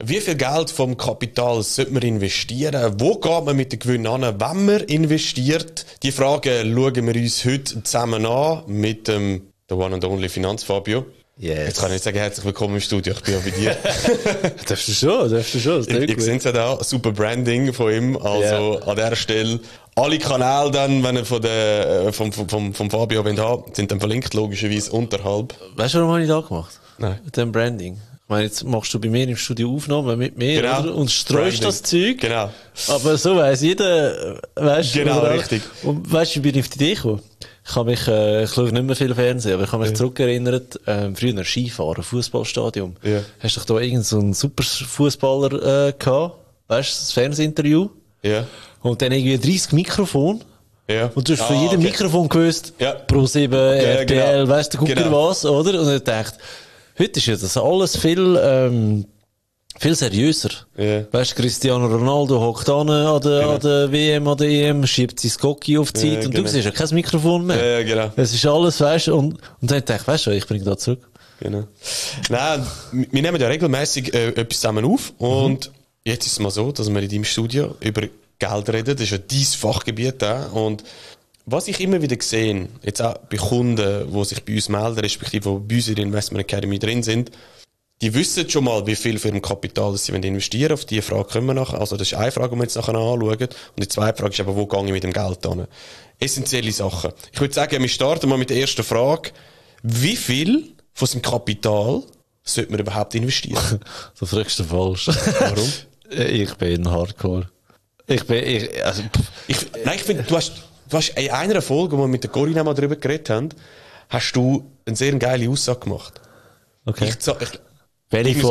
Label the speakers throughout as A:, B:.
A: wie viel Geld vom Kapital sollte man investieren? Wo geht man mit den Gewinnen an, wenn man investiert? Die Frage schauen wir uns heute zusammen an mit dem The One and Only Finanzfabio.
B: Yes.
A: Jetzt kann ich nicht sagen, herzlich willkommen im Studio, ich bin ja bei dir.
B: Darfst du schon. Das
A: Ich sehe es ja da, super Branding von ihm. Also an dieser Stelle, alle Kanäle dann, wenn ihr vom Fabio haben, sind dann verlinkt, logischerweise unterhalb.
B: Weißt du, warum habe ich das gemacht?
A: Nein.
B: Mit dem Branding. Ich meine, jetzt machst du bei mir im Studio Aufnahmen mit mir,
A: Genau.
B: oder? Und streust das Zeug.
A: Genau.
B: Aber so weiss jeder, weißt du.
A: Genau, richtig.
B: Und weißt du, wie bin ich auf die Idee gekommen? Ich habe mich, ich schaue nicht mehr viel Fernsehen, aber ich habe mich zurückerinnert, früher Skifahren, Fußballstadion.
A: Ja.
B: Hast du doch da irgend so einen super Fußballer, gehabt? Weißt du, das Fernsehinterview?
A: Ja.
B: Und dann irgendwie 30 Mikrofon.
A: Ja.
B: Und du hast von jedem Mikrofon gewusst,
A: Ja.
B: Pro7, RTL,
A: genau.
B: weißt du, guck dir was, oder? Und ich dachte, heute ist ja das alles viel seriöser.
A: Ja.
B: Weißt du, Cristiano Ronaldo hockt an der WM, an der EM, schiebt sein Skocki auf die Zeit und du siehst ja kein Mikrofon mehr.
A: Ja, genau.
B: Es ist alles, weißt du, und dann dachte ich, weißt du, ich bringe da zurück.
A: Genau. Nein, wir nehmen ja regelmäßig etwas zusammen auf und jetzt ist es mal so, dass wir in deinem Studio über Geld reden. Das ist ja dein Fachgebiet auch. Und was ich immer wieder sehe, jetzt auch bei Kunden, die sich bei uns melden, respektive die bei uns in der Investment Academy drin sind, die wissen schon mal, wie viel für ein Kapital sie investieren wollen. Auf diese Frage können wir nachher. Also, das ist eine Frage, die wir jetzt nachher anschauen. Und die zweite Frage ist aber, wo gehe ich mit dem Geld hin? Essentielle Sachen. Ich würde sagen, wir starten mal mit der ersten Frage. Wie viel von seinem Kapital sollte man überhaupt investieren?
B: Das fragst du falsch.
A: Warum?
B: Ich bin Hardcore.
A: Ich finde, du hast in einer Folge, wo wir mit der Corinna mal drüber geredet haben, hast du eine sehr geile Aussage gemacht.
B: Okay.
A: Ich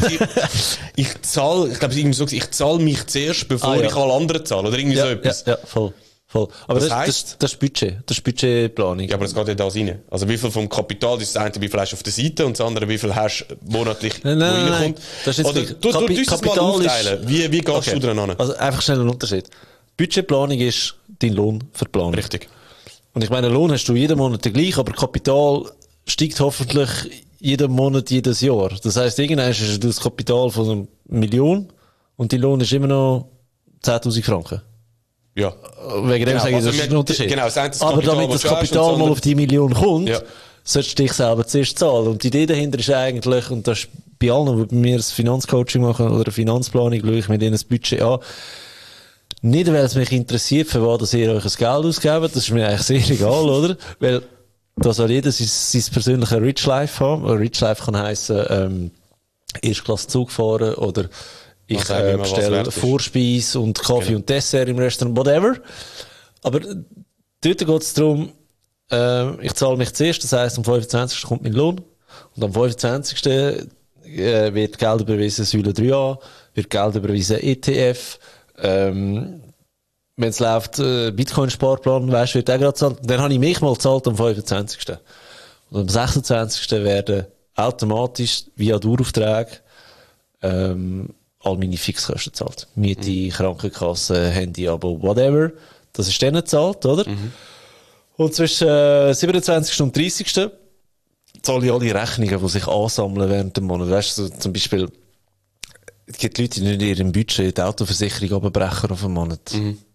A: zahle mich zuerst, bevor ich alle anderen zahle. Oder irgendwie so etwas.
B: Ja, voll. Aber
A: Das
B: das
A: heisst-
B: ist Budget. Das ist Budgetplanung.
A: Ja, aber das geht ja da rein. Also wie viel vom Kapital ist das eine, wie viel hast du auf der Seite und das andere, wie viel hast du monatlich,
B: Nein.
A: reinkommt.
B: Das ist jetzt
A: Oder
B: nicht-
A: du uns das mal
B: Kapital ist-
A: aufteilen. Wie gehst du dran an?
B: Also einfach schnell ein Unterschied. Budgetplanung ist dein Lohn verplanen.
A: Richtig.
B: Und ich meine, Lohn hast du jeden Monat den gleich, aber Kapital steigt hoffentlich jeden Monat, jedes Jahr. Das heisst, irgendwann hast du das Kapital von 1 Million und dein Lohn ist immer noch 10.000 Franken.
A: Ja.
B: Wegen dem sage ich,
A: also
B: das ist ein Unterschied.
A: Genau, das eine ist das
B: Aber
A: Kapital,
B: damit
A: was
B: das
A: du hast, und
B: Kapital
A: das
B: mal
A: andere-
B: auf die Million kommt,
A: Ja.
B: solltest du dich selber zuerst zahlen. Und die Idee dahinter ist eigentlich, und das ist bei allen, die bei mir das Finanzcoaching machen oder eine Finanzplanung, schaue ich mir denen das Budget an. Nicht, weil es mich interessiert, für was ihr euch das Geld ausgebt, das ist mir eigentlich sehr egal, oder? Weil da soll jeder sein persönliches Rich Life haben. Rich Life kann heissen, Erstklasse Zug fahren oder ich
A: Was sagen wir, was
B: bestelle
A: wert ist.
B: Vorspeise und Kaffee und Dessert im Restaurant, whatever. Aber dort geht es darum, ich zahle mich zuerst, das heisst, am 25. kommt mein Lohn und am 25. Wird Geld überwiesen Säule 3a, wird Geld überwiesen ETF, wenn es läuft, Bitcoin-Sparplan, weisst du, wird auch gerade gezahlt. Dann habe ich mich mal gezahlt am 25. Und am 26. werden automatisch via Dauerauftrag all meine Fixkosten gezahlt. Miete, Krankenkasse, Handy-Abo, whatever. Das ist dann gezahlt, oder? Und zwischen 27. und 30. zahle ich alle Rechnungen, die sich ansammeln während dem Monat. Weißt du, so zum Beispiel, es gibt Leute, die nicht in ihrem Budget die Autoversicherung abbrechen auf einen Monat.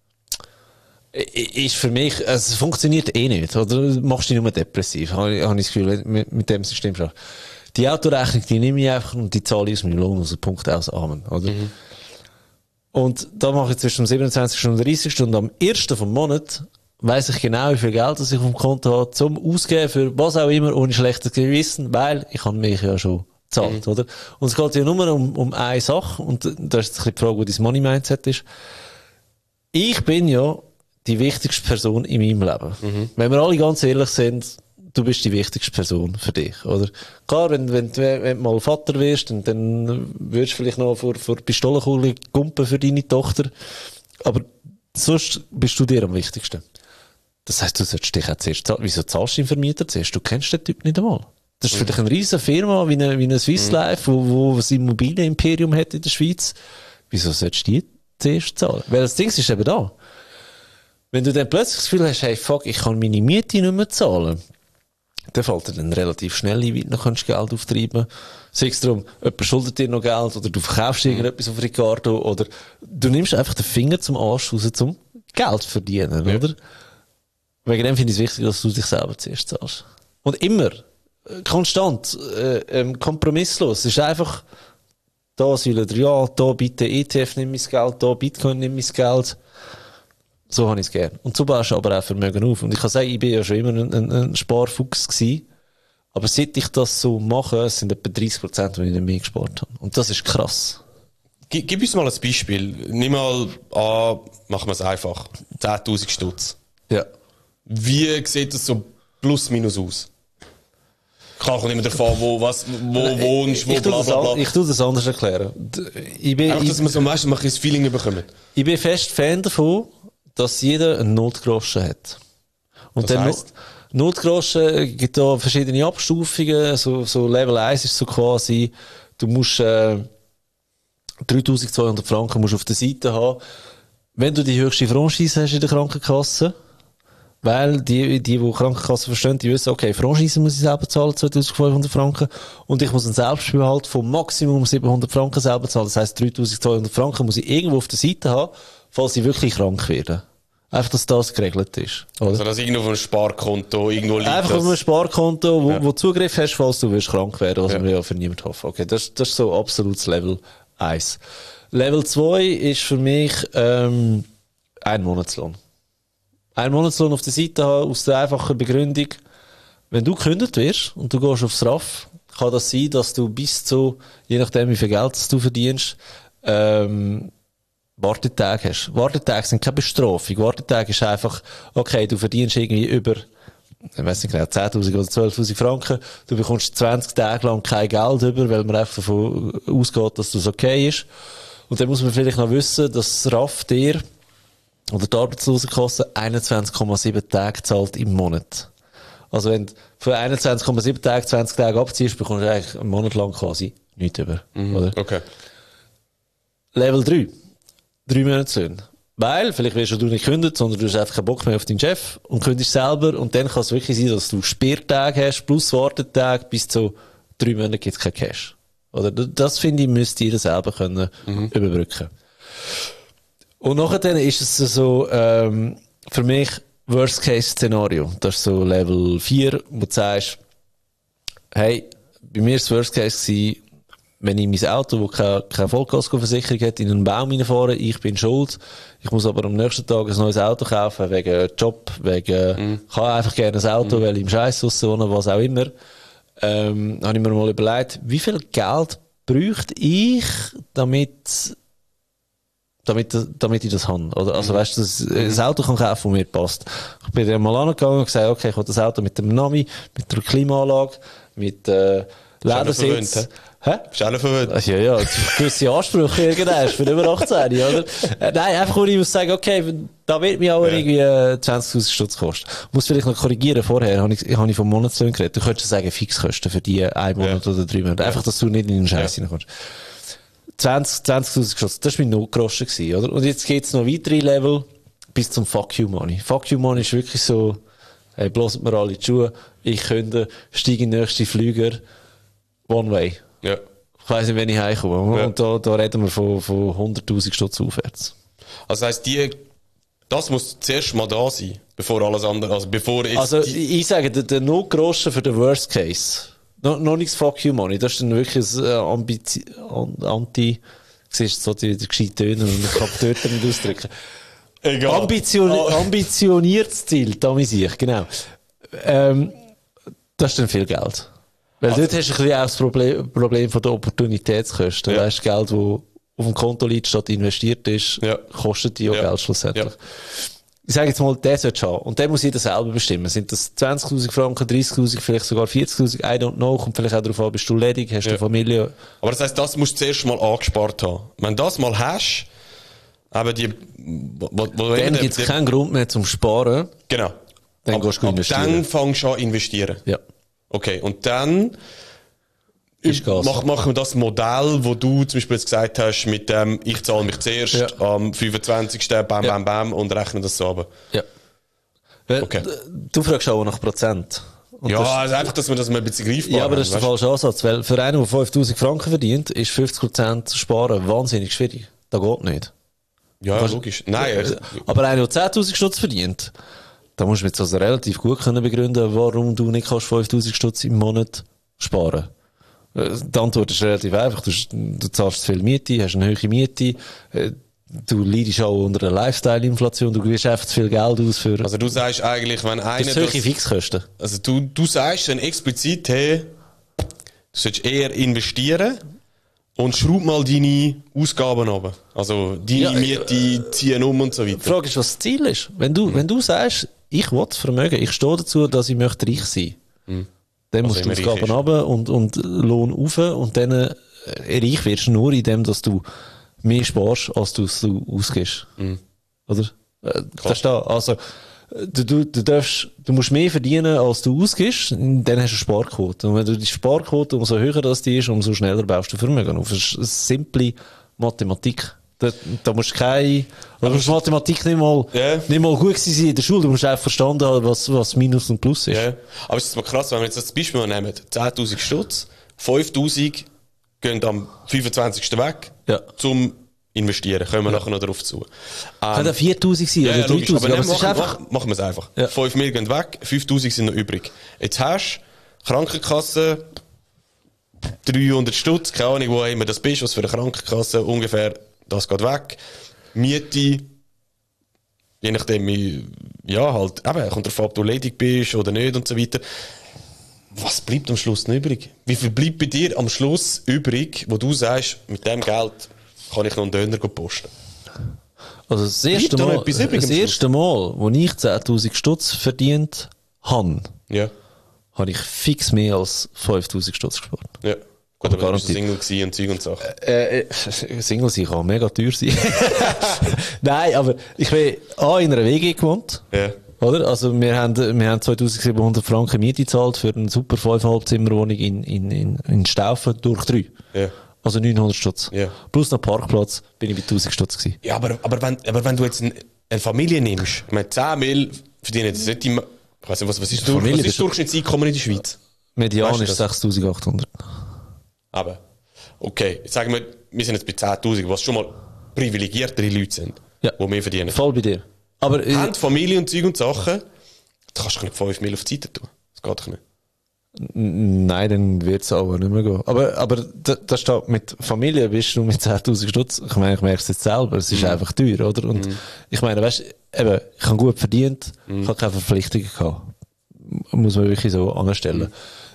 B: Ist für mich, also es funktioniert eh nicht, oder? Du machst dich nur depressiv, habe ich das Gefühl, mit dem System schon. Die Autorechnung, die nehme ich einfach und die zahle ich aus meinem Lohn, also Punkt aus, Amen, oder? Und da mache ich zwischen dem 27. und 30. und am 1. vom Monat weiss ich genau, wie viel Geld das ich auf dem Konto habe, zum Ausgeben für was auch immer, ohne schlechtes Gewissen, weil ich habe mich ja schon gezahlt, oder? Und es geht ja nur um eine Sache, und da ist jetzt ein bisschen die Frage, wo dein Money-Mindset ist. Ich bin ja die wichtigste Person in meinem Leben. Wenn wir alle ganz ehrlich sind, du bist die wichtigste Person für dich, oder? Klar, wenn du mal Vater wirst, dann würdest du vielleicht noch vor Pistolenkugel gumpen für deine Tochter. Aber sonst bist du dir am wichtigsten. Das heisst, du solltest dich auch zuerst zahlen. Wieso zahlst du den Vermieter zuerst? Du kennst den Typ nicht einmal. Das ist vielleicht eine riesen Firma, wie eine Swiss Life, wo ein Immobilienimperium hat in der Schweiz. Wieso solltest du die zuerst zahlen? Weil das Ding ist eben da. Wenn du dann plötzlich das Gefühl hast, hey, fuck, ich kann meine Miete nicht mehr zahlen, dann fällt dir dann relativ schnell ein, wie du noch Geld auftreiben kannst. Sei es darum, jemand schuldet dir noch Geld, oder du verkaufst irgendetwas auf Ricardo, oder du nimmst einfach den Finger zum Arsch raus, zum Geld verdienen, oder? Wegen dem finde ich es wichtig, dass du dich selber zuerst zahlst. Und immer, konstant, kompromisslos. Es ist einfach, da sollen ja, da bitte ETF nimm mein Geld, da Bitcoin nimm mein Geld. So habe ich es gern. Und so baust du aber auch Vermögen auf. Und ich kann sagen, ich bin ja schon immer ein Sparfuchs gewesen. Aber seit ich das so mache, sind etwa 30%, die ich nicht mehr gespart habe. Und das ist krass.
A: Gib uns mal ein Beispiel. Nimm mal an, machen wir es einfach. 10.000 Stutz.
B: Ja.
A: Wie sieht das so plus minus aus? Klar, kommt immer davon, wo wohnst, wo bla bla bla.
B: Ich tue das anders erklären.
A: Einfach, dass man so meistens mal ein Feeling bekommt.
B: Ich bin fest Fan davon, dass jeder einen Notgroschen hat. Und
A: das
B: dann
A: heisst?
B: Notgroschen gibt da verschiedene Abstufungen. So Level 1 ist so quasi, du musst 3.200 Franken musst auf der Seite haben. Wenn du die höchste Franchise hast in der Krankenkasse, weil die Krankenkasse verstehen, die wissen, okay, Franchise muss ich selber zahlen, 2.500 Franken. Und ich muss einen Selbstbehalt von Maximum 700 Franken selber zahlen. Das heisst, 3.200 Franken muss ich irgendwo auf der Seite haben, falls ich wirklich krank werde. Einfach, dass das geregelt ist. Oder?
A: Also, dass irgendwo auf einem Sparkonto irgendwo liegt.
B: Einfach auf einem Sparkonto, wo Zugriff hast, falls du wirst krank werden, was wir ja für niemanden hoffen. Okay, das ist so absolutes Level 1. Level 2 ist für mich, ein Monatslohn. Ein Monatslohn auf der Seite haben, aus der einfachen Begründung, wenn du gekündigt wirst und du gehst aufs RAF, kann das sein, dass du bis zu, je nachdem wie viel Geld du verdienst, Wartetage hast. Wartetage sind keine Bestrafung. Wartetage ist einfach, okay, du verdienst irgendwie über, ich weiss nicht genau, 10.000 oder 12.000 Franken, du bekommst 20 Tage lang kein Geld über, weil man einfach davon ausgeht, dass das okay ist. Und dann muss man vielleicht noch wissen, dass das RAF dir oder die Arbeitslosenkasse 21,7 Tage zahlt im Monat. Also wenn du für 21,7 Tage 20 Tage abziehst, bekommst du eigentlich einen Monat lang quasi nichts über. Oder?
A: Okay.
B: Level 3. 3 Monatslöhne. Weil, vielleicht wirst du nicht kündigt, sondern du hast einfach keinen Bock mehr auf deinen Chef und kündigst selber. Und dann kann es wirklich sein, dass du Sperrtage hast, plus Wartetage, bis zu 3 Monaten gibt es kein Cash. Oder das, finde ich, müsst ihr selber können überbrücken. Und nachher ist es so, für mich, Worst-Case-Szenario. Das ist so Level 4, wo du sagst, hey, bei mir war das Worst-Case gewesen, wenn ich mein Auto, das keine Vollkaskoversicherung hat, in einen Baum reinfahre, ich bin schuld. Ich muss aber am nächsten Tag ein neues Auto kaufen, wegen Job, wegen, ich habe einfach gerne ein Auto, weil ich im Scheiß wohne, was auch immer. Habe ich mir mal überlegt, wie viel Geld bräuchte ich, damit ich das habe. Oder, also, weißt du, das Auto kann kaufen, das mir passt. Ich bin dann mal angegangen und gesagt, okay, ich will das Auto mit dem Navi, mit der Klimaanlage, mit, Ledersitz. Hä?
A: Bist du auch verwöhnt?
B: Ja, gewisse Ansprüche irgendwann, für über 18, oder? Nein, einfach, wo ich muss sagen, okay, da wird mir auch irgendwie 20.000 Stutz kosten. Muss vielleicht noch korrigieren, vorher habe ich vom Monatslöhnen geredet. Du könntest sagen, Fixkosten für die 1 Monat oder 3 Monate. Einfach, dass du nicht in den Scheiß reinkommst. 20.000 Stutz, das war mein Notgroschen gewesen, oder? Und jetzt geht's noch weitere Level bis zum Fuck You Money. Fuck You Money ist wirklich so, hey, bloßt mir alle die Schuhe, ich könnte, steige in den nächsten Flüger, one way.
A: Ja.
B: Ich weiss nicht, wenn ich heimkomme.
A: Ja.
B: Und da reden wir von 100.000 Stutz aufwärts.
A: Also heisst, das muss zuerst mal da sein, bevor alles andere,
B: ich sage, der Notgroschen für den Worst Case. Noch nichts Fuck You Money. Das ist dann wirklich ein siehst du so die gescheiten Töne und ich kann die Töne nicht ausdrücken.
A: Egal.
B: Ambitioniertes Ziel, da muss ich, genau. Das ist dann viel Geld. Weil dort hast du ein bisschen auch das Problem von der Opportunitätskosten.
A: Ja.
B: Weißt du, Geld, das auf dem Konto liegt, statt investiert ist, kostet die auch Geld schlussendlich. Ja. Ich sage jetzt mal, der sollte haben. Und der muss jeder selber bestimmen. Sind das 20.000 Franken, 30.000, vielleicht sogar 40.000? I don't know. Kommt vielleicht auch darauf an, bist du ledig, hast du Familie?
A: Aber das heisst, das musst du zuerst mal angespart haben. Wenn du das mal hast, eben
B: dann gibt es keinen Grund mehr zum Sparen.
A: Genau.
B: Dann gehst du investieren.
A: Dann fängst du an investieren.
B: Ja.
A: Okay, und dann machen wir das Modell, wo du zum Beispiel jetzt gesagt hast, mit dem, ich zahle mich zuerst am 25. Bam, und rechne das so ab.
B: Ja.
A: Okay.
B: Du fragst auch nach Prozent. Und
A: Ja,
B: das,
A: also einfach, dass wir das mal ein bisschen greifbar
B: ja, aber das ist der
A: haben,
B: falsche Ansatz, weil für einen, der 5000 Franken verdient, ist 50% sparen wahnsinnig schwierig. Das geht nicht.
A: ja, logisch. Nein,
B: Aber einer, der 10.000 Stutz verdient, da musst du jetzt also relativ gut können begründen, warum du nicht kannst 5.000 Stutz im Monat sparen. Die Antwort ist relativ einfach. Du zahlst zu viel Miete, hast eine hohe Miete, du leidest auch unter einer Lifestyle-Inflation, du gibst einfach zu viel Geld aus für...
A: also du sagst eigentlich, wenn einer...
B: das sind hohe Fixkosten.
A: Also du sagst dann explizit, hey, du solltest eher investieren und schraub mal deine Ausgaben runter. Also deine Miete ziehen und so weiter.
B: Die Frage ist, was das Ziel ist. Wenn du sagst, ich will das Vermögen, ich stehe dazu, dass ich möchte reich sein, dann musst du Ausgaben runter und Lohn rauf und dann reich wirst du nur indem, dass du mehr sparst, als du ausgibst. Oder? Das ist da. Also, du musst mehr verdienen, als du ausgibst, dann hast du eine Sparquote. Und wenn du die Sparquote, umso höher das die ist, umso schneller baust du Vermögen auf. Das ist eine simple Mathematik. Da musst du Mathematik nicht mal gut sein in der Schule. Du musst einfach verstanden haben, was Minus und Plus ist.
A: Ja. Aber es ist mal krass, wenn wir jetzt das Beispiel nehmen, 10.000 Stutz, 5.000 gehen am 25. weg, zum Investieren. Kommen wir nachher noch darauf zu.
B: Kann da 4.000 sein oder 3.000?
A: Aber
B: es ist einfach...
A: machen wir es einfach.
B: Ja.
A: 5 Mil gehen weg, 5.000 sind noch übrig. Jetzt hast du Krankenkasse, 300 Stutz, keine Ahnung, wo immer das bist, was für eine Krankenkasse, ungefähr, das geht weg. Miete, je nachdem, ja, halt, eben, kommt drauf ab, ob du ledig bist oder nicht und so weiter. Was bleibt am Schluss noch übrig? Wie viel bleibt bei dir am Schluss übrig, wo du sagst, mit dem Geld kann ich noch einen Döner posten?
B: Also das erste Mal, wo ich 10.000 Stutz verdient habe, habe ich fix mehr als 5.000 Stutz gespart.
A: Ja. Gut, aber du warst Single gewesen und Zeug und Sachen.
B: Single sein kann mega teuer sein. Nein, aber ich bin in einer WG gewohnt.
A: Ja.
B: Oder? Also, wir haben 2.700 Franken Miete gezahlt für eine super 5,5 Zimmerwohnung in Staufen durch 3.
A: Ja.
B: Also 900 Stutz.
A: Ja.
B: Plus noch Parkplatz bin ich bei 1.000 Stutz gewesen.
A: Ja, aber wenn du jetzt eine Familie nimmst, ich meine, 10 Mil verdienen das nicht immer, ich weiss nicht, was ist das Durchschnittseinkommen in der Schweiz?
B: Median ist 6.800.
A: Aber, okay, jetzt sagen wir sind jetzt bei 10.000, was schon mal privilegiertere Leute sind, die mehr verdienen.
B: Voll bei dir. Aber,
A: Haben Familie und Zeug und Sachen, da kannst du nicht 5 Mil auf die Seite tun. Das geht doch nicht.
B: Nein, dann wird es aber nicht mehr gehen. Aber das steht, mit Familie bist du mit 10.000 Stutz, ich meine, ich merke es jetzt selber, es ist einfach teuer, oder? Und ich meine, weißt du, ich habe gut verdient, ich habe keine Verpflichtungen gehabt. Muss man wirklich so anstellen.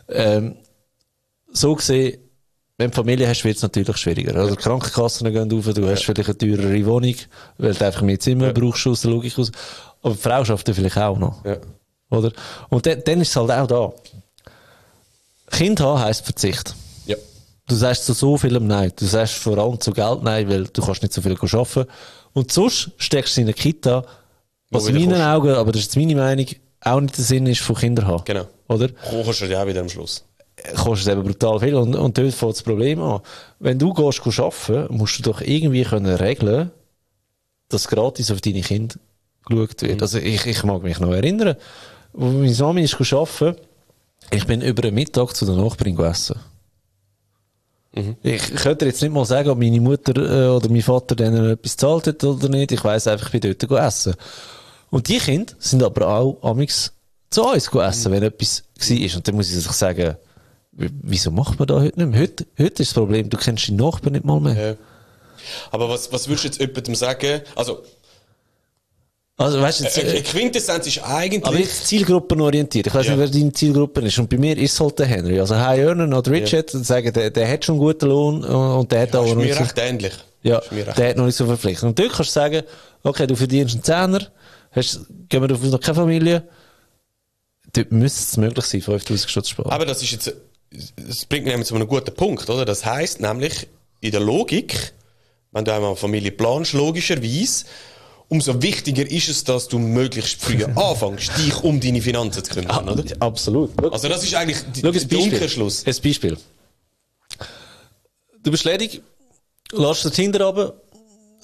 B: So gesehen, wenn du Familie hast, wird es natürlich schwieriger. Also die Krankenkassen gehen auf, du hast vielleicht eine teurere Wohnung, weil du einfach mehr Zimmer brauchst aus der Logik aus. Aber die Frau schafft vielleicht auch noch.
A: Ja.
B: Oder? Und dann ist es halt auch da. Kind haben heisst Verzicht.
A: Ja.
B: Du sagst zu so vielem Nein. Du sagst vor allem zu Geld Nein, weil du kannst nicht so viel arbeiten. Und sonst steckst du in eine Kita, was in meinen Augen, aber das ist meine Meinung, auch nicht der Sinn ist von Kindern haben.
A: Genau.
B: Oder?
A: Kochst du ja auch wieder am Schluss.
B: Kostet eben brutal viel. Und dort fängt das Problem an. Wenn du gehst arbeiten, musst du doch irgendwie können regeln, dass gratis auf deine Kinder geschaut wird. Also ich mag mich noch erinnern, wo meine Mami ist arbeiten, ich bin über den Mittag zu der Nachbarin gegessen. Ich könnte jetzt nicht mal sagen, ob meine Mutter oder mein Vater denen etwas gezahlt hat oder nicht. Ich weiss einfach, ich bin dort essen. Und die Kinder sind aber auch amigs zu uns essen, wenn etwas war. Und dann muss ich sich sagen, wieso macht man da heute nicht mehr? Heute ist das Problem, du kennst deinen Nachbarn nicht mal mehr.
A: Ja. Aber was würdest du jetzt jemandem sagen? Also
B: weißt du, jetzt,
A: Quintessenz ist eigentlich...
B: Aber jetzt zielgruppenorientiert. Ich weiss nicht, wer deine Zielgruppe ist. Und bei mir ist es halt der Henry. Also High Earner oder Richard, sagen, der hat schon einen guten Lohn und der hat auch noch
A: nicht
B: nicht
A: so... recht ähnlich.
B: Ja, der hat noch nicht so verpflichtet. Und dort kannst du sagen, okay, du verdienst einen Zehner, gehen wir davon noch keine Familie. Dort müsste es möglich sein, 5.000 Stutz sparen.
A: Aber das bringt mich zu einem guten Punkt, oder? Das heisst nämlich, in der Logik, wenn du einmal eine Familie planst, logischerweise, umso wichtiger ist es, dass du möglichst früh anfängst, dich um deine Finanzen zu kümmern, oder?
B: Absolut.
A: Also das ist eigentlich der Umkehrschluss.
B: Ein Beispiel. Du bist ledig, lässt das Tinder runter,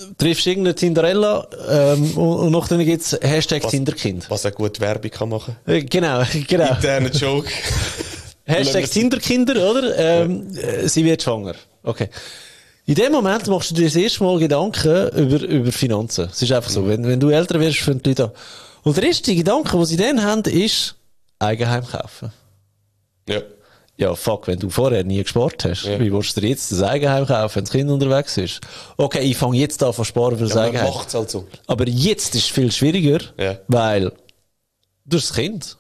B: triffst irgendeine Tinderella, und nachher gibt's Hashtag Tinderkind.
A: Was eine gute Werbung kann machen.
B: Genau.
A: Interner Joke.
B: Hashtag Tinderkinder, oder? Sie wird schwanger. Okay. In dem Moment machst du dir das erste Mal Gedanken über Finanzen. Es ist einfach so. Wenn du älter wirst, fangen die Leute an. Und der erste Gedanke, den sie dann haben, ist Eigenheim kaufen.
A: Ja.
B: Ja, fuck, wenn du vorher nie gespart hast, wie willst du dir jetzt das Eigenheim kaufen, wenn das Kind unterwegs ist? Okay, ich fange jetzt an zu sparen für das Eigenheim.
A: Man macht's halt so.
B: Aber jetzt ist es viel schwieriger, weil du hast das Kind.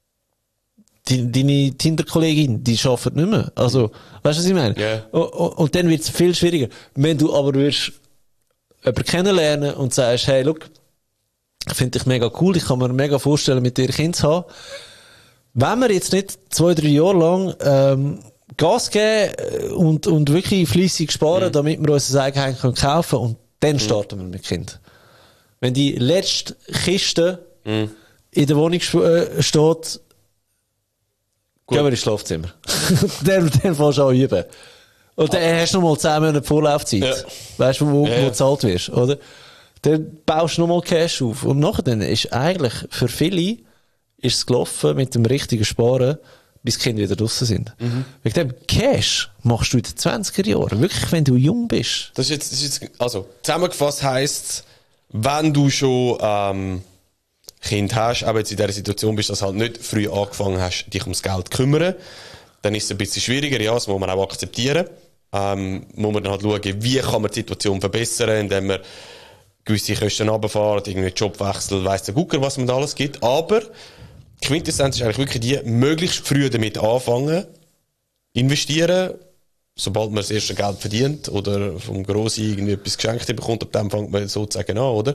B: Deine Tinder-Kollegin, die arbeitet nicht mehr. Also, weißt du, was ich meine?
A: Yeah.
B: Und dann wird es viel schwieriger. Wenn du aber würdest jemanden kennenlernen und sagst, hey, look, ich finde dich mega cool, ich kann mir mega vorstellen, mit dir ein Kind zu haben. Wenn wir jetzt nicht 2-3 Jahre lang Gas geben und wirklich fleissig sparen, damit wir uns ein Eigenheim kaufen können, und dann starten wir mit Kind. Wenn die letzte Kiste in der Wohnung steht, gehen wir ins Schlafzimmer. dann fährst du an üben. Und dann hast du noch mal 10 Monate Vorlaufzeit. Ja. Weißt du, wo du bezahlt wirst, oder? Dann baust du noch mal Cash auf. Und nachher dann ist eigentlich für viele ist es gelaufen mit dem richtigen Sparen, bis die Kinder wieder draussen sind. Wegen dem Cash machst du in den 20er Jahren. Wirklich, wenn du jung bist.
A: Das ist jetzt, also, zusammengefasst heisst, wenn du schon, Kind hast, aber jetzt in dieser Situation bist, dass du halt nicht früh angefangen hast, dich ums Geld zu kümmern, dann ist es ein bisschen schwieriger, ja, das muss man auch akzeptieren. Muss man dann halt schauen, wie kann man die Situation verbessern, indem man gewisse Kosten runterfährt, irgendwie Jobwechsel, weiss der Gucker, was man da alles gibt. Aber die Quintessenz ist eigentlich wirklich die, möglichst früh damit anfangen, investieren, sobald man das erste Geld verdient oder vom Grossi irgendwie etwas geschenkt bekommt, ab dem fängt man sozusagen an, oder?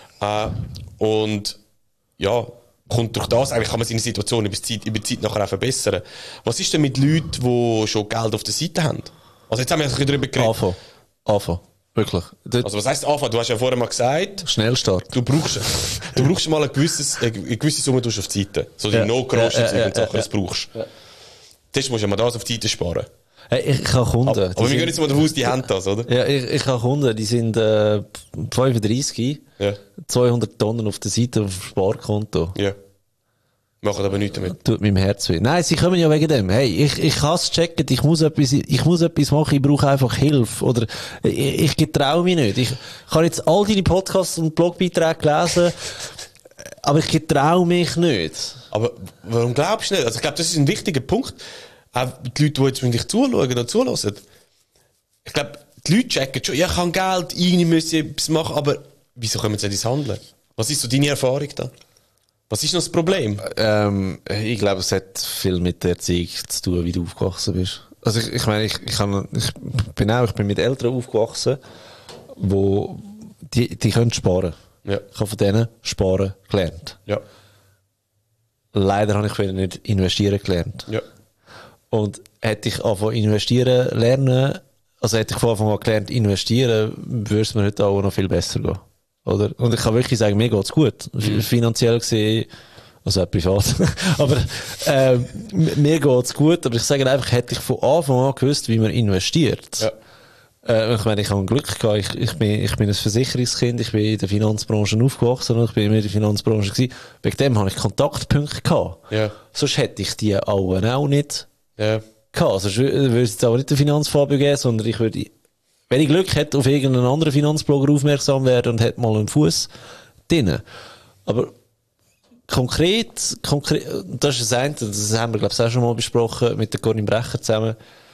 A: Und ja, kommt durch das, eigentlich kann man seine Situation über die Zeit nachher auch verbessern. Was ist denn mit Leuten, die schon Geld auf der Seite haben? Also jetzt haben wir ein bisschen darüber geredet.
B: Anfangen. Wirklich.
A: Also was heisst anfangen? Du hast ja vorher mal gesagt,
B: Schnellstart.
A: Du brauchst mal eine gewisse Summe auf die Seite. So die Notgroschen und Sachen, das brauchst. Zuerst musst du ja mal das auf die Seite sparen.
B: Hey, ich habe Kunden.
A: Aber wir gehen jetzt mal davon aus, die haben das, oder?
B: Ja, ich habe Kunden, die sind 35, 200 Tonnen auf der Seite auf dem Sparkonto.
A: Ja. Machen aber nichts damit.
B: Tut meinem Herz weh. Nein, sie kommen ja wegen dem. Hey, ich kann es checken, ich muss etwas machen, ich brauche einfach Hilfe. Oder ich getraue mich nicht. Ich habe jetzt all deine Podcasts und Blogbeiträge gelesen, aber ich getraue mich nicht.
A: Aber warum glaubst du nicht? Also ich glaube, das ist ein wichtiger Punkt. Auch die Leute, die jetzt wirklich zuschauen und zulassen. Ich glaube, die Leute checken schon, ja, ich habe Geld, irgendwie müssen etwas machen, aber wieso kommen sie nicht ins Handeln? Was ist so deine Erfahrung da? Was ist noch das Problem?
B: Ich glaube, es hat viel mit der Erziehung zu tun, wie du aufgewachsen bist. Also ich meine, ich bin mit Eltern aufgewachsen, die können sparen.
A: Ja.
B: Ich habe von denen sparen gelernt.
A: Ja.
B: Leider habe ich wieder nicht investieren gelernt.
A: Ja.
B: Und hätte ich angefangen investieren lernen, also hätte ich von Anfang an gelernt investieren, würde es mir heute auch noch viel besser gehen. Oder? Und ich kann wirklich sagen, mir geht's gut. Finanziell gesehen, also auch privat. Aber, mir geht's gut. Aber ich sage einfach, hätte ich von Anfang an gewusst, wie man investiert. Ja. Ich meine, ich habe Glück gehabt. Ich bin ein Versicherungskind. Ich bin in der Finanzbranche aufgewachsen und ich bin immer in der Finanzbranche gewesen. Wegen dem habe ich Kontaktpunkte gehabt.
A: Ja.
B: Sonst hätte ich die alle auch nicht
A: gehabt.
B: Sonst würde es jetzt aber nicht den Finanzfabio geben, sondern ich würde, wenn ich Glück hätte, auf irgendeinen anderen Finanzblogger aufmerksam werden und hätte mal einen Fuß drin. Aber konkret, das ist das eine, das haben wir, glaube ich, auch schon mal besprochen, mit der Corinne Brecher zusammen.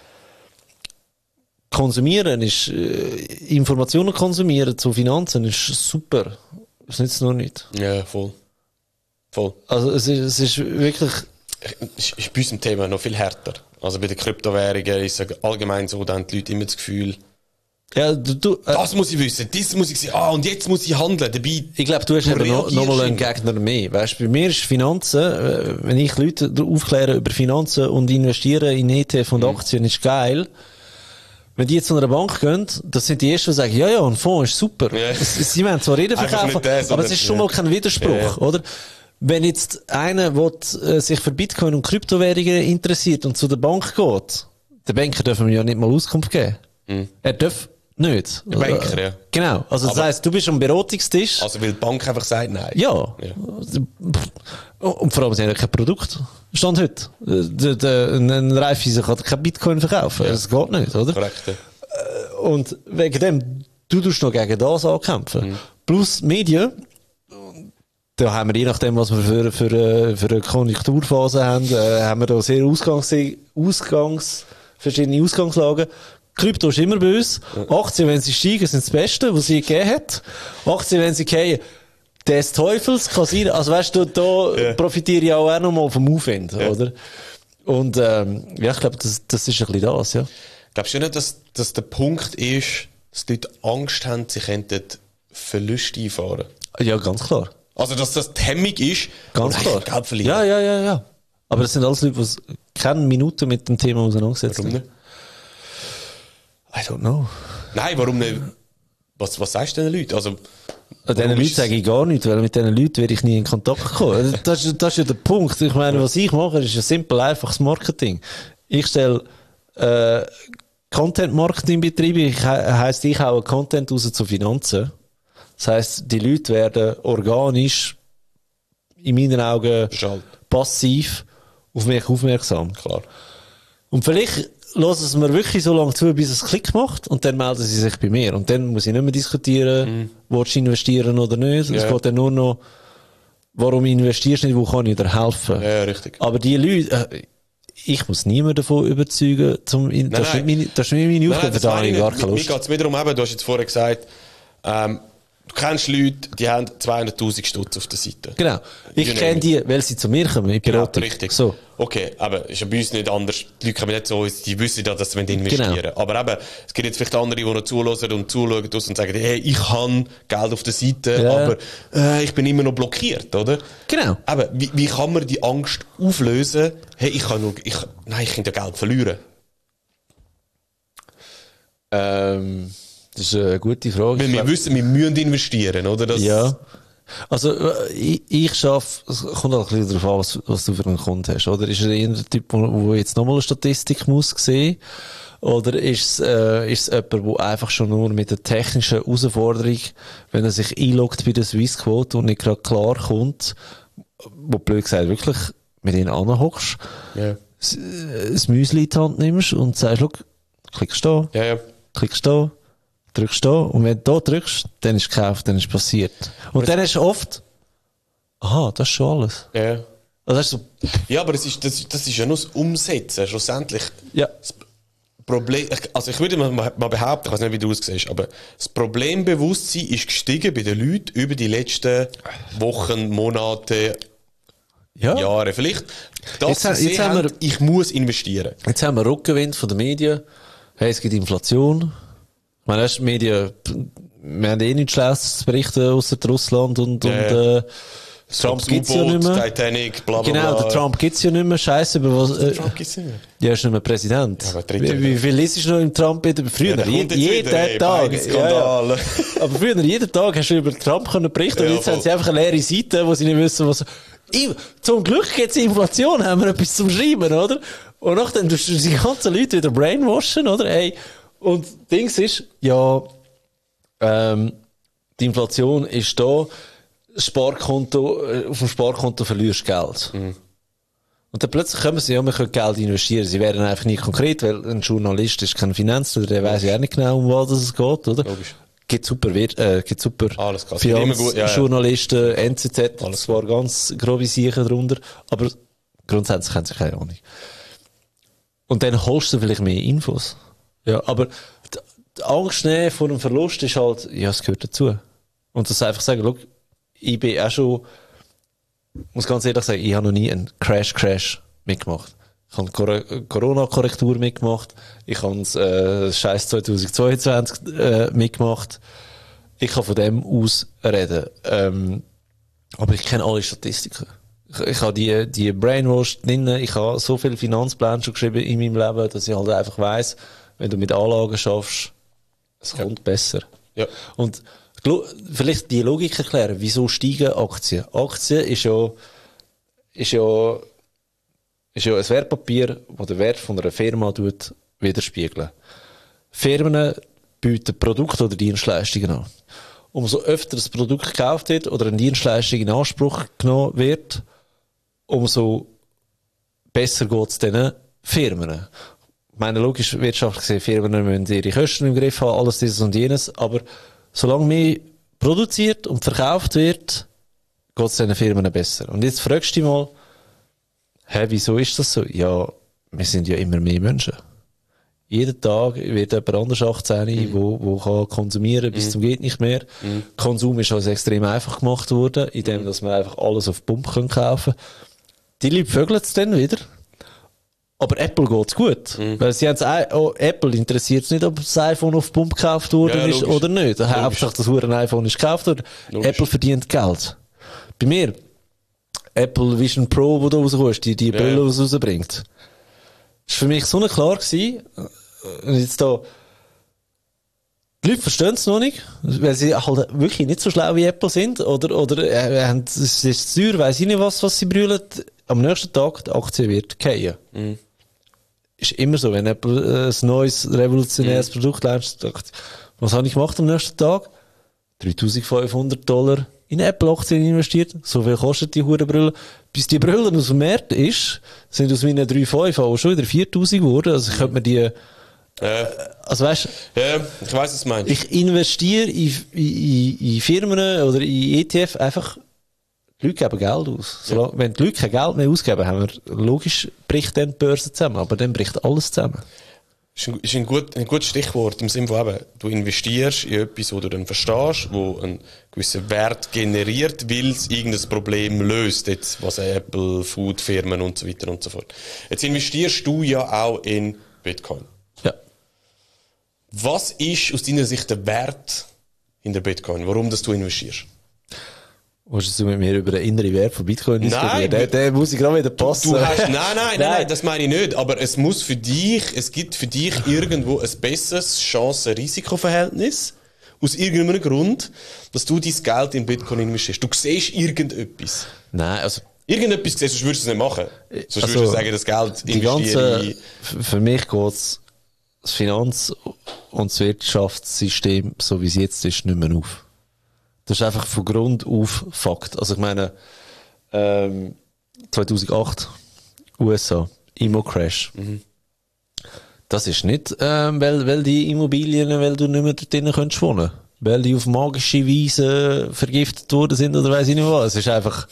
B: Konsumieren ist, Informationen konsumieren zu Finanzen ist super. Das nützt noch nicht.
A: Ja, voll.
B: Also, es ist wirklich,
A: ist bei unserem Thema noch viel härter. Also bei den Kryptowährungen ist es allgemein so, da haben die Leute immer das Gefühl,
B: ja,
A: das muss ich wissen, das muss ich sehen, und jetzt muss ich handeln, dabei.
B: Ich glaube, du hast eben noch mal einen Gegner mehr. Weißt, bei mir ist Finanzen, wenn ich Leute aufkläre über Finanzen und investieren in ETF und Aktien, ist geil. Wenn die jetzt zu einer Bank gehen, das sind die Ersten, die sagen, ja, ein Fonds ist super. Yeah. Sie wollen zwar Reden verkaufen, aber es ist schon mal kein Widerspruch, oder? Wenn jetzt einer, der sich für Bitcoin und Kryptowährungen interessiert und zu der Bank geht, der Banker dürfen wir ja nicht mal Auskunft geben. Er darf nicht.
A: Ein Banker, ja.
B: Genau. Also das heisst, du bist am Beratungstisch.
A: Also weil die Bank einfach sagt nein.
B: Ja. Und vor allem, sie haben ja kein Produkt. Stand heute. Ein Raiffeisen kann kein Bitcoin verkaufen. Das geht nicht, oder?
A: Korrekt, ja.
B: Und wegen dem, du tust noch gegen das ankämpfen. Plus Medien. Da haben wir, je nachdem, was wir für eine Konjunkturphase haben, haben wir da sehr verschiedene Ausgangslagen. Krypto ist immer böse. Aktien, wenn sie steigen, sind das Beste, was sie gegeben hat. Aktien, wenn sie fallen, des Teufels kann sein. Also weißt du, da profitiere ich auch nochmal vom Aufwind, oder? Und, ja, ich glaube, das ist ein bisschen das, ja.
A: Glaubst du nicht, dass der Punkt ist, dass die Leute Angst haben, sie könnten Verluste einfahren?
B: Ja, ganz klar.
A: Also, dass das die Hemmung ist,
B: Ganz klar.
A: Geld verlieren.
B: Ja. Aber das sind alles Leute, die keine Minute mit dem Thema auseinandergesetzt
A: Warum
B: haben.
A: nicht?
B: I don't know.
A: Nein, warum nicht? Was sagst du den Leuten? Also,
B: Diesen Leuten sage ich gar nichts, weil mit diesen Leuten werde ich nie in Kontakt kommen. Das ist ja der Punkt. Ich meine, was ich mache, ist ein simpel, einfaches Marketing. Ich stelle Content-Marketing-Betriebe, heisst, ich haue Content raus zu Finanzen. Das heisst, die Leute werden organisch, in meinen Augen, passiv auf mich aufmerksam.
A: Klar.
B: Und vielleicht lassen sie mir wirklich so lange zu, bis es Klick macht, und dann melden sie sich bei mir. Und dann muss ich nicht mehr diskutieren, willst du investieren oder nicht. Es geht dann nur noch, warum investierst du nicht, wo kann ich dir helfen?
A: Ja, richtig.
B: Aber die Leute, ich muss niemanden davon überzeugen, das ist nicht meine Aufgabe, da habe ich gar keine Lust.
A: Mir geht es wiederum eben, du hast jetzt vorher gesagt, du kennst Leute, die haben 200'000 Stutz auf der Seite.
B: Genau. Ich kenne die, weil sie zu mir kommen, in Beratung.
A: Genau, richtig.
B: So.
A: Okay, aber ist ja bei uns nicht anders. Die Leute kommen nicht zu uns, die wissen ja, dass sie investieren.
B: Genau.
A: Aber eben, es gibt jetzt vielleicht andere, die noch zuhören und zuschauen und sagen, hey, ich habe Geld auf der Seite, aber ich bin immer noch blockiert, oder?
B: Genau.
A: Aber wie kann man die Angst auflösen? Hey, ich könnte ja Geld verlieren.
B: Das ist eine gute Frage.
A: Weil wir wissen, wir müssen investieren, oder?
B: Ja. Also, ich schaffe, es kommt auch ein bisschen darauf an, was du für einen Kunden hast, oder? Ist er eher der Typ, der jetzt nochmal eine Statistik muss sehen? Oder ist es jemand, der einfach schon nur mit der technischen Herausforderung, wenn er sich einloggt bei der Swissquote und nicht gerade klar kommt, wo blöd gesagt wirklich mit ihnen anhockst, das Müsli in die Hand nimmst und sagst, schau, klickst da, klickst da, drückst da, und wenn du da drückst, dann ist gekauft, dann ist passiert. Und dann hast du oft, aha, das ist schon alles.
A: Ja.
B: Also das ist so,
A: Ja, aber das ist ja nur das Umsetzen, schlussendlich.
B: ja.
A: Das Problem, also ich würde mal behaupten, ich weiß nicht, wie du es siehst, aber das Problembewusstsein ist gestiegen bei den Leuten über die letzten Wochen, Monate, Jahre. Vielleicht, dass sie haben, ich muss investieren.
B: Jetzt haben wir Rückenwind von den Medien. Hey, es gibt Inflation. Ich meine, die Medien, wir haben nichts Schlechtes zu berichten, ausser Russland und Trump gibt's ja nicht mehr.
A: Titanic, bla bla
B: Genau,
A: bla.
B: der Trump gibt's ja nicht mehr. Scheiße, aber was,
A: Trump gibt's nicht mehr.
B: Ja, ist nicht mehr Präsident.
A: Ja, aber
B: wie viel liest du noch im Trump? Früher, jeden Tag.
A: Skandal.
B: Aber früher, jeden Tag hast du über Trump können berichten, und jetzt haben sie einfach eine leere Seite, wo sie nicht wissen, was... Zum Glück gibt's Inflation, haben wir etwas zum Schreiben, oder? Und nachdem tust du die ganzen Leute wieder brainwashen, oder? Hey, und Dings ist, ja, die Inflation ist da, Sparkonto, auf dem Sparkonto verlierst du Geld. Und dann plötzlich kommen sie, ja, wir können Geld investieren. Sie werden einfach nicht konkret, weil ein Journalist ist kein Finanzler, der weiss ja auch nicht genau, um was es geht, oder? Logisch. Gibt super Finanzjournalisten, NZZ, das war ganz grobe Sachen drunter, aber grundsätzlich haben sie keine Ahnung. Und dann holst du vielleicht mehr Infos. Ja, aber die Angst nehmen vor dem Verlust ist halt, ja, es gehört dazu. Und das einfach sagen, schau, ich bin auch schon, muss ganz ehrlich sagen, ich habe noch nie einen Crash mitgemacht. Ich habe Corona-Korrektur mitgemacht. Ich habe Scheiß 2022 mitgemacht. Ich kann von dem aus reden. Aber ich kenne alle Statistiken. Ich habe die Brainwash drin. Ich habe so viele Finanzpläne schon geschrieben in meinem Leben, dass ich halt einfach weiss, wenn du mit Anlagen schaffst, es kommt besser. Ja. Und vielleicht die Logik erklären, wieso steigen Aktien? Aktien ist ja ein Wertpapier, das den Wert von einer Firma widerspiegeln. Firmen bieten Produkte oder Dienstleistungen an. Umso öfter das Produkt gekauft wird oder eine Dienstleistung in Anspruch genommen wird, umso besser geht es diesen Firmen. Ich meine, logisch, wirtschaftlich gesehen, Firmen müssen ihre Kosten im Griff haben, alles dieses und jenes, aber solange mehr produziert und verkauft wird, geht es diesen Firmen besser. Und jetzt fragst du dich mal, wieso ist das so? Ja, wir sind ja immer mehr Menschen. Jeden Tag wird jemand anders 18, wo kann konsumieren bis zum geht nicht mehr. Konsum ist also extrem einfach gemacht worden, indem dass man einfach alles auf Pump kaufen kann. Die Leute vögeln es dann wieder. Aber Apple geht's gut. Weil sie haben Apple interessiert es nicht, ob das iPhone auf Pump gekauft worden ist oder nicht. Hauptsache, das iPhone ist gekauft worden. Apple verdient Geld. Bei mir, Apple Vision Pro, wo du rauskommst, die Brille, die es rausbringt. Das war für mich so klar gewesen. Und jetzt da, die Leute verstehen es noch nicht, weil sie halt wirklich nicht so schlau wie Apple sind, oder es ist zu teuer, weiss ich nicht was sie brüllen. Am nächsten Tag, die Aktie wird fallen. Ist immer so, wenn Apple ein neues, revolutionäres Produkt launcht, was habe ich gemacht am nächsten Tag? $3.500 in Apple-Aktien investiert. So viel kostet die Hurenbrille. Bis die Brille aus dem Markt ist, sind aus meinen 3,5 auch schon wieder 4.000 geworden. Also ich könnte mir die, also weißt,
A: ja, ich weiss, was du meinst.
B: Ich investiere in Firmen oder in ETF einfach, die Leute geben Geld aus. Solange, wenn die Leute kein Geld mehr ausgeben, haben wir, logisch bricht dann die Börse zusammen, aber dann bricht alles zusammen.
A: Ist ein gutes Stichwort im Sinne von eben, du investierst in etwas, wo du dann verstehst, wo einen gewissen Wert generiert, weil es irgendein Problem löst, jetzt, was Apple, Food-Firmen und so weiter und so fort. Jetzt investierst du ja auch in Bitcoin.
B: Ja.
A: Was ist aus deiner Sicht der Wert in der Bitcoin? Warum dass du investierst?
B: Willst du mit mir über den inneren Wert von Bitcoin diskutieren?
A: Nein,
B: der muss ich gerade wieder passen.
A: Nein, das meine ich nicht. Aber es gibt für dich irgendwo ein besseres Chancen-Risiko-Verhältnis. Aus irgendeinem Grund, dass du dein Geld in Bitcoin investierst. Du siehst irgendetwas.
B: Nein, also.
A: Irgendetwas siehst, sonst würdest du es nicht machen. Sonst würdest du sagen, das Geld investieren.
B: Für mich geht's das Finanz- und das Wirtschaftssystem, so wie es jetzt ist, nicht mehr auf. Das ist einfach von Grund auf Fakt. Also ich meine, 2008, USA, Immo-Crash. Das ist nicht, weil die Immobilien, weil du nicht mehr dort drinnen wohnen kannst. Weil die auf magische Weise vergiftet worden sind oder weiss ich nicht was. Es ist einfach,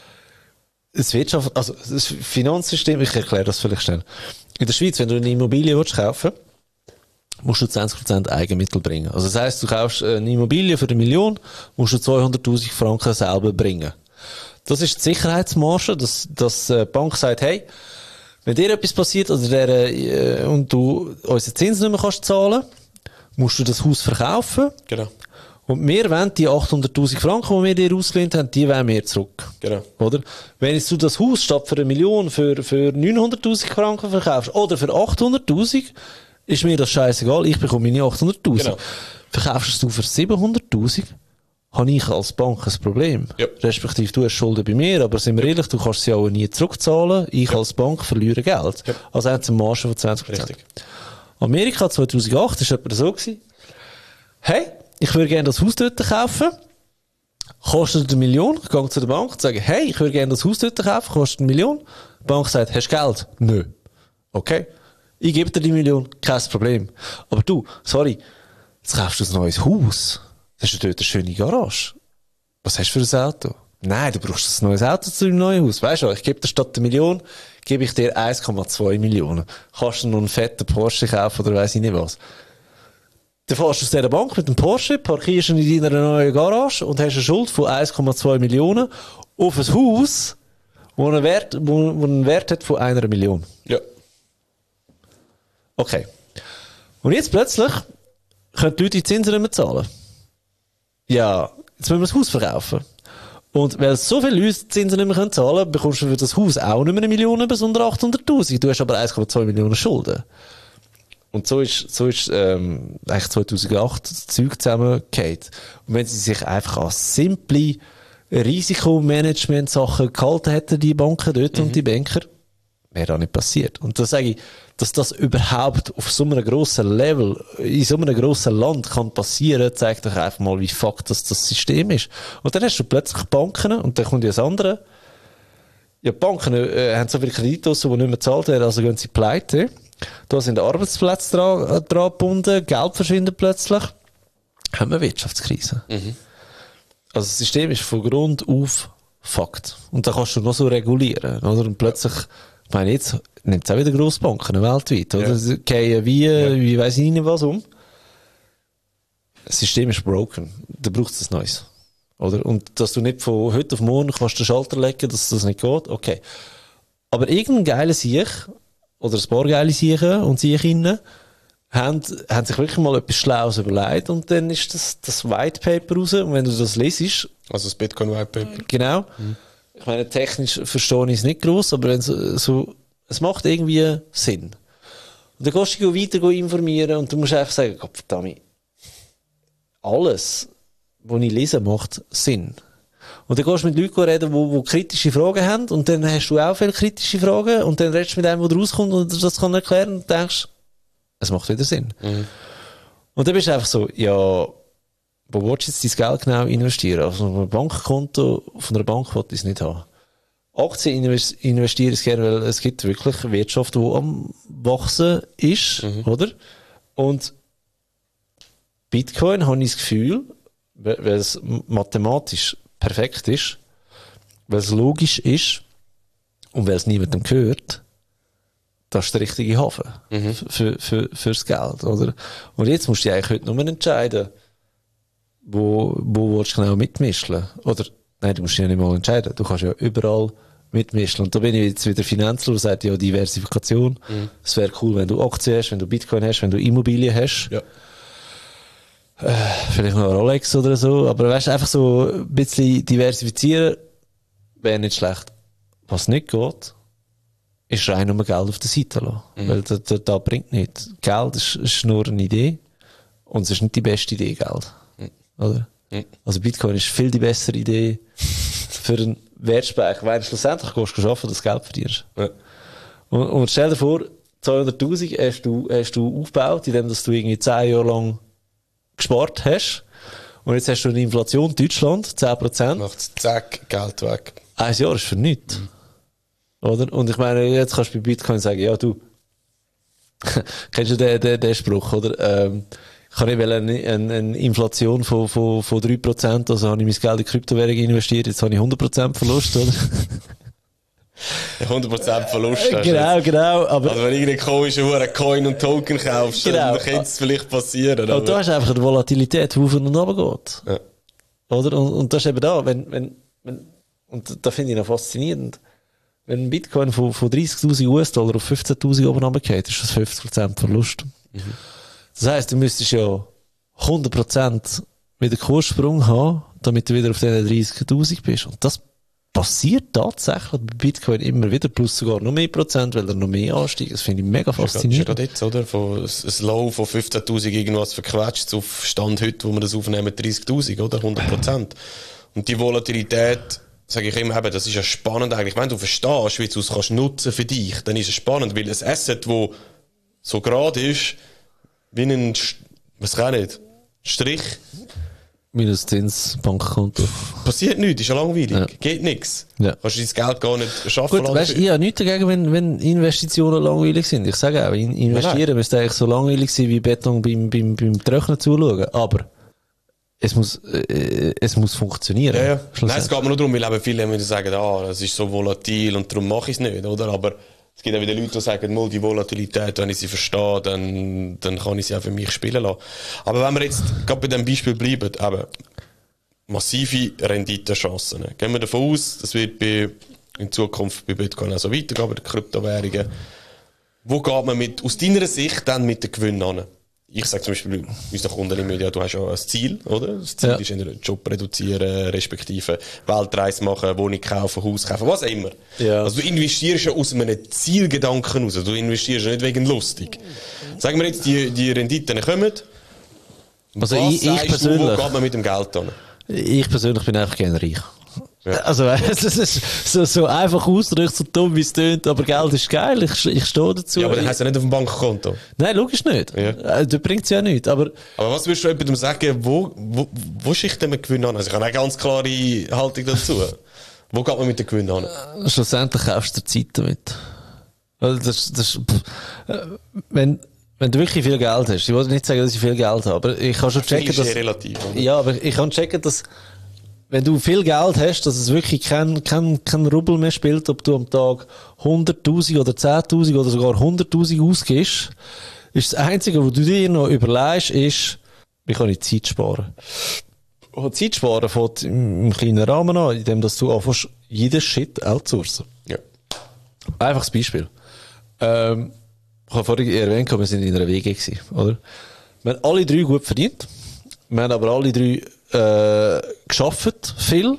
B: das Finanzsystem, ich erkläre das vielleicht schnell. In der Schweiz, wenn du eine Immobilie kaufen willst, musst du 20% Eigenmittel bringen. Also das heisst, du kaufst eine Immobilie für 1 Million, musst du 200.000 Franken selber bringen. Das ist die Sicherheitsmarge, dass die Bank sagt, hey, wenn dir etwas passiert oder und du unsere Zinsen nicht mehr kannst zahlen, musst du das Haus verkaufen.
A: Genau.
B: Und wir wollen die 800.000 Franken, die wir dir ausgelehnt haben, die wollen wir zurück.
A: Genau.
B: Oder? Wenn jetzt du das Haus statt für 1 Million für 900.000 Franken verkaufst oder für 800.000, ist mir das scheißegal, ich bekomme meine 800.000. Genau. Verkaufst du für 700.000, habe ich als Bank ein Problem. Ja. Respektive du hast Schulden bei mir, aber sind wir ehrlich, du kannst sie auch nie zurückzahlen. Ich als Bank verliere Geld. Ja. Also haben sie eine Marge von 20%. Richtig. Amerika 2008 war etwa so gewesen. Hey, ich würde gerne das Haus dort kaufen. Kostet 1 Million. Ich gehe zu der Bank und sage, hey, ich würde gerne das Haus dort kaufen. Kostet 1 Million. Die Bank sagt, hast du Geld? Nö. Okay. Ich gebe dir die 1 Million, kein Problem. Aber du, sorry, jetzt kaufst du ein neues Haus. Das ist dort eine schöne Garage. Was hast du für ein Auto? Nein, du brauchst ein neues Auto zu deinem neuen Haus. Weisst du, ich gebe dir statt 1 Million, gebe ich dir 1,2 Millionen. Kannst du noch einen fetten Porsche kaufen oder weiss ich nicht was. Dann fährst du aus dieser Bank mit dem Porsche, parkierst ihn in deiner neuen Garage und hast eine Schuld von 1,2 Millionen auf ein Haus, wo einen Wert hat von 1 Million.
A: Ja.
B: Okay. Und jetzt plötzlich können die Leute die Zinsen nicht mehr zahlen. Ja, jetzt müssen wir das Haus verkaufen. Und weil so viele Leute die Zinsen nicht mehr zahlen können, bekommst du für das Haus auch nicht mehr 1 Million, sondern 800.000. Du hast aber 1,2 Millionen Schulden. Und so ist eigentlich 2008 das Zeug zusammengefallen. Und wenn sie sich einfach an simple Risikomanagement-Sachen gehalten hätten, die Banken dort und die Banker, wäre auch nicht passiert. Und da sage ich, dass das überhaupt auf so einem grossen Level, in so einem grossen Land kann passieren, zeigt doch einfach mal, wie fuck das System ist. Und dann hast du plötzlich Banken, und dann kommt ja das andere. Ja, die Banken haben so viele Kredite raus, die nicht mehr gezahlt werden, also gehen sie pleite. Da sind Arbeitsplätze dran gebunden, Geld verschwindet plötzlich. Haben wir Wirtschaftskrise. Also das System ist von Grund auf Fakt. Und da kannst du noch so regulieren, oder? Und plötzlich, ich meine, jetzt nimmt es auch wieder Grossbanken weltweit, oder? Sie gehen wie weiss ich nicht was um. Das System ist broken. Da braucht es ein neues. Oder? Und dass du nicht von heute auf morgen kannst den Schalter legen, dass das nicht geht, okay. Aber irgendein geiler Sieg, oder ein paar geile Siechen und Siechinnen, haben sich wirklich mal etwas Schlaues überlegt, und dann ist das White Paper raus, und wenn du das lesest.
A: Also das Bitcoin White Paper.
B: Genau. Ich meine, technisch verstehe ich es nicht gross, aber wenn es macht irgendwie Sinn. Und dann gehst du weiter informieren, und du musst einfach sagen, Gott verdammt, alles, was ich lese, macht Sinn. Und dann gehst du mit Leuten reden, die kritische Fragen haben, und dann hast du auch viele kritische Fragen, und dann redest du mit einem, der rauskommt und das kann erklären, und denkst, es macht wieder Sinn. Und dann bist du einfach so, ja, wo willst du jetzt dein Geld genau investieren? Also auf einem Bankkonto von einer Bank will ich es nicht haben. Aktien investiere ich gerne, weil es gibt wirklich Wirtschaft, die am Wachsen ist, oder? Und Bitcoin, habe ich das Gefühl, weil es mathematisch perfekt ist, weil es logisch ist und weil es niemandem gehört, das ist der richtige Hafen fürs Geld, oder? Und jetzt musst du dich eigentlich heute nur entscheiden, wo willst du genau mitmischen? Oder, nein, du musst dich ja nicht mal entscheiden. Du kannst ja überall mitmischen. Und da bin ich jetzt wieder Finanzler, der sagt, ja, Diversifikation. Es wäre cool, wenn du Aktien hast, wenn du Bitcoin hast, wenn du Immobilien hast. Ja. Vielleicht noch Rolex oder so. Aber weißt du, einfach so ein bisschen diversifizieren wäre nicht schlecht. Was nicht geht, ist rein nur Geld auf der Seite lassen. Weil da bringt nichts. Geld ist nur eine Idee. Und es ist nicht die beste Idee, Geld. Oder? Also Bitcoin ist viel die bessere Idee für einen Wertspeicher, weil schlussendlich gehst du arbeiten, dass du Geld verdienst. Ja. Und stell dir vor, 200'000 hast du aufgebaut, indem du irgendwie 10 Jahre lang gespart hast. Und jetzt hast du eine Inflation in Deutschland, 10%.
A: Macht zack, Geld weg.
B: Ein Jahr ist für nichts. Oder? Und ich meine, jetzt kannst du bei Bitcoin sagen, ja, du, kennst du den Spruch, oder? Ich habe nicht eine Inflation von 3%, also habe ich mein Geld in Kryptowährung investiert, jetzt habe ich 100% Verlust, oder?
A: 100% Verlust hast.
B: Genau. Aber
A: also wenn irgendeine komische Coin und Token kaufst, dann könnte es vielleicht passieren.
B: Aber du hast einfach eine Volatilität, die auf und runter geht. Ja. Oder? Und das ist eben da, und da finde ich noch faszinierend. Wenn ein Bitcoin von 30.000 US-Dollar auf 15.000 oben runtergeht, ist das 50% Verlust. Das heisst, du müsstest ja 100% wieder Kurssprung haben, damit du wieder auf diesen 30.000 bist. Und das passiert tatsächlich bei Bitcoin immer wieder, plus sogar noch mehr Prozent, weil er noch mehr ansteigt. Das finde ich mega faszinierend.
A: Das ist gerade jetzt, oder? Ein Low von 15.000 irgendwas verquetscht auf Stand heute, wo wir das aufnehmen, 30.000, oder? 100%. Und die Volatilität, sage ich immer, das ist ja spannend eigentlich. Wenn du verstehst, wie du es kannst nutzen für dich, dann ist es spannend, weil ein Asset, wo so gerade ist, wie ein, was kann ich nicht, Strich.
B: Minuszins, Bankkonto.
A: Passiert nichts, ist ja langweilig. Ja. Geht nichts. Ja. Kannst du dein Geld gar nicht schaffen.
B: Gut, weißt, ich habe nichts dagegen, wenn Investitionen langweilig sind. Ich sage auch, investieren müsste eigentlich so langweilig sein, wie Beton beim Trocknen zuschauen. Aber es muss funktionieren.
A: Ja. Nein, es geht mir nur darum, weil eben viele wieder sagen, das ist so volatil und darum mache ich es nicht, oder? Aber es gibt auch wieder Leute, die sagen, mal die Volatilität, wenn ich sie verstehe, dann kann ich sie auch für mich spielen lassen. Aber wenn wir jetzt gerade bei dem Beispiel bleiben, eben massive Renditechancen. Gehen wir davon aus, das wird in Zukunft bei Bitcoin auch so weitergehen, bei den Kryptowährungen. Wo geht man aus deiner Sicht dann mit den Gewinnen an? Ich sage zum Beispiel unseren Kunden im Media, du hast ja ein Ziel, oder? Das Ziel ist, einen Job reduzieren, respektive Weltreise machen, Wohnung kaufen, Haus kaufen, was auch immer. Ja. Also du investierst ja aus einem Zielgedanken raus. Du investierst ja nicht wegen lustig. Sagen wir jetzt, die Renditen kommen.
B: Also ich persönlich,
A: wo geht man mit dem Geld an?
B: Ich persönlich bin einfach gerne reich.
A: Ja.
B: Also, das ist so einfach ausgedrückt, so dumm wie es tönt, aber Geld ist geil, ich stehe dazu.
A: Ja, aber dann heisst es ja nicht auf dem Bankkonto.
B: Nein, logisch nicht.
A: Ja.
B: Das bringt es ja nicht, aber
A: was würdest du jemandem sagen, wo schickt man Gewinn an? Also ich habe eine ganz klare Haltung dazu. Wo geht man mit dem Gewinn an?
B: schlussendlich kaufst du dir Zeit damit. Also wenn du wirklich viel Geld hast, ich wollte nicht sagen, dass ich viel Geld habe, aber ich kann schon checken,
A: Viel ist
B: dass...
A: relativ, oder?
B: Ja, aber ich kann checken, dass wenn du viel Geld hast, dass es wirklich kein Rubel mehr spielt, ob du am Tag 100.000 oder 10.000 oder sogar 100.000 ausgibst, ist das Einzige, was du dir noch überlegst, ist, wie kann ich Zeit sparen? Und Zeit sparen fängt im kleinen Rahmen an, indem dass du anfängst, jeden Shit outsourcen.
A: Ja.
B: Einfaches Beispiel. Ich habe vorhin erwähnt, wir sind in einer WG gewesen, oder? Wir haben alle 3 gut verdient. Wir haben aber alle 3 geschafft, viel,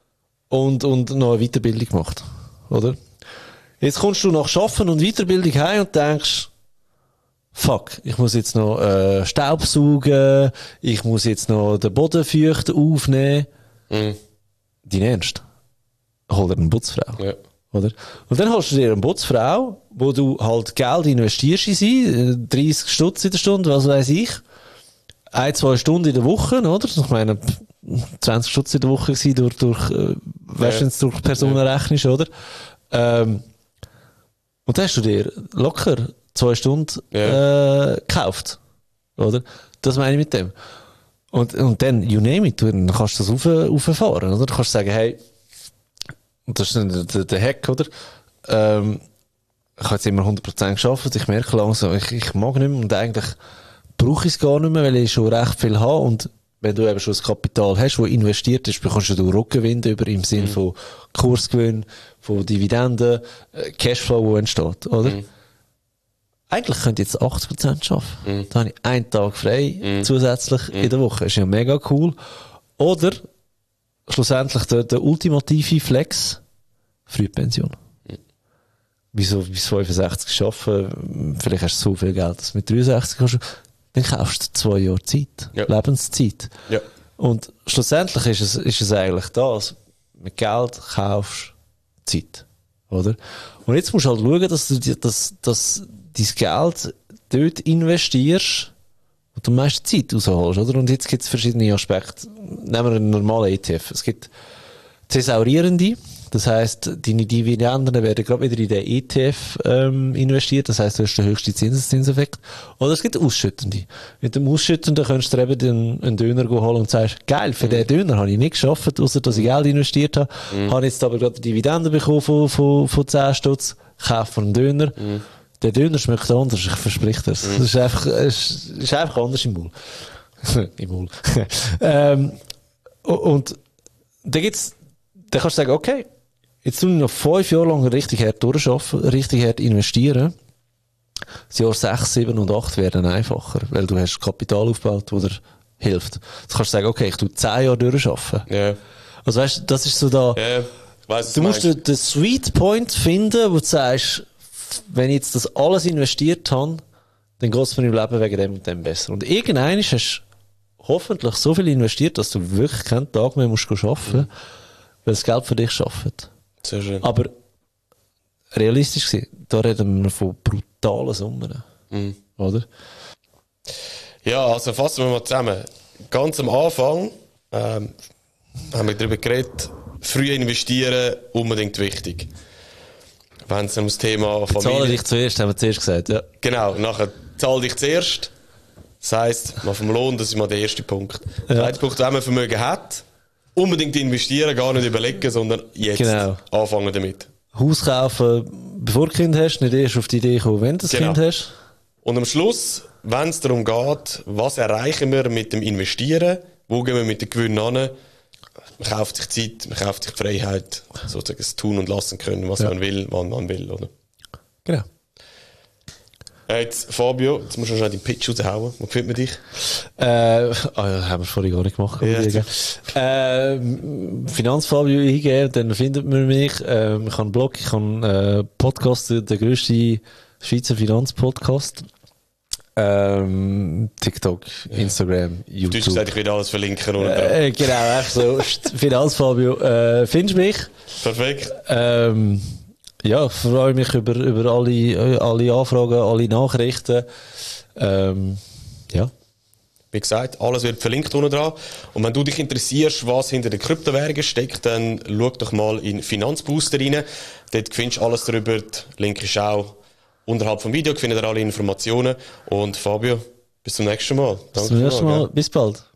B: und noch eine Weiterbildung gemacht, oder? Jetzt kommst du nach Schaffen und Weiterbildung heim und denkst, fuck, ich muss jetzt noch Staub saugen, ich muss jetzt noch den Boden feuchten aufnehmen. Dein Ernst? Hol dir eine Putzfrau.
A: Ja.
B: Oder? Und dann holst du dir eine Putzfrau, wo du halt Geld investierst in sie, 30 Stutz in der Stunde, was weiß ich. 1-2 Stunden in der Woche, oder? Ich meine, 20 Stutz in der Woche gewesen durch weißt du, wenn du durch Personen rechnest, oder? Und dann hast du dir locker 2 Stunden, gekauft. Oder? Das meine ich mit dem. Und dann, you name it, dann kannst du das rauffahren, oder? Du kannst sagen, hey, und das ist dann der Hack, oder? Ich habe jetzt immer 100% geschafft, ich merke langsam, ich mag nicht mehr und eigentlich brauche ich es gar nicht mehr, weil ich schon recht viel habe und wenn du eben schon das Kapital hast, das investiert ist, bekommst du Rückgewinn über im Sinn von Kursgewinn, von Dividenden, Cashflow, der entsteht, oder? Eigentlich könnte ich jetzt 80% arbeiten. Da habe ich einen Tag frei, zusätzlich in der Woche. Ist ja mega cool. Oder, schlussendlich der ultimative Flex, Frühpension. Wieso bis 65 arbeiten? Vielleicht hast du so viel Geld, dass du mit 63 kannst. Dann kaufst du 2 Jahre Zeit. Ja. Lebenszeit. Ja. Und schlussendlich ist es eigentlich das. Mit Geld kaufst du Zeit. Oder? Und jetzt musst du halt schauen, dass du dein Geld dort investierst und du am meisten Zeit rausholst, oder? Und jetzt gibt es verschiedene Aspekte. Nehmen wir einen normalen ETF. Es gibt thesaurierende, das heisst, deine Dividenden werden gerade wieder in den ETF investiert, das heisst, du hast den höchsten Zinseszinseffekt. Oder es gibt ausschüttende. Mit dem Ausschüttenden kannst du dir eben einen Döner holen und sagst, geil, für den Döner habe ich nicht geschafft, außer dass ich Geld investiert habe. Habe jetzt aber gerade Dividenden bekommen von 10 Stutz, kaufe einen Döner. Der Döner schmeckt anders, ich verspreche das. Das ist einfach anders im Maul. Im Maul. Und da kannst du sagen, okay, jetzt tun wir noch 5 Jahre lang richtig hart durcharbeiten, richtig hart investieren. Das Jahr 6, 7 und 8 werden einfacher, weil du hast Kapital aufgebaut, das dir hilft. Jetzt kannst du sagen, okay, ich tue 10 Jahre durcharbeiten.
A: Ja.
B: Also weißt du, das ist so da, du musst den Sweet Point finden, wo du sagst, wenn ich jetzt das alles investiert habe, dann geht es mir im Leben wegen dem und dem besser. Und irgendwann hast du hoffentlich so viel investiert, dass du wirklich keinen Tag mehr musst arbeiten, weil das Geld für dich schafft.
A: Sehr schön.
B: Aber realistisch gesehen, da reden wir von brutalen Summen. Oder?
A: Ja, also fassen wir mal zusammen. Ganz am Anfang haben wir darüber geredet, früh investieren, unbedingt wichtig. Wenn es um das Thema Familie...
B: Zahle dich zuerst, haben wir zuerst gesagt, ja.
A: Genau, nachher zahl dich zuerst. Das heisst, mal vom Lohn, das ist mal der erste Punkt. Der zweite Punkt, wenn man Vermögen hat, unbedingt investieren, gar nicht überlegen, sondern jetzt anfangen damit.
B: Haus kaufen, bevor du Kind hast, nicht erst auf die Idee kommen, wenn du das Kind hast.
A: Und am Schluss, wenn es darum geht, was erreichen wir mit dem Investieren, wo gehen wir mit dem Gewinn an, man kauft sich Zeit, man kauft sich Freiheit, sozusagen das tun und lassen können, was man will, wann man will, oder? Genau. Jetzt, Fabio, jetzt musst du schnell den Pitch raushauen. Wo findet man dich?
B: Haben wir vorhin gar nicht gemacht. Finanzfabio eingeben, dann findet man mich. Ich habe einen Blog, ich habe einen Podcast, der grösste Schweizer Finanzpodcast. TikTok, Instagram, YouTube.
A: Du hast gesagt, ich will alles verlinken unten dran.
B: Genau, einfach so. Finanzfabio, findest mich?
A: Perfekt.
B: Ja, freue mich über alle Anfragen, alle Nachrichten. Ja.
A: Wie gesagt, alles wird verlinkt unten dran. Und wenn du dich interessierst, was hinter den Kryptowährungen steckt, dann schau doch mal in Finanzbooster rein. Dort findest du alles darüber. Der Link ist auch unterhalb vom Video, findet ihr alle Informationen. Und Fabio, bis zum nächsten Mal.
B: Danke. Bis zum nächsten Mal. Bis bald.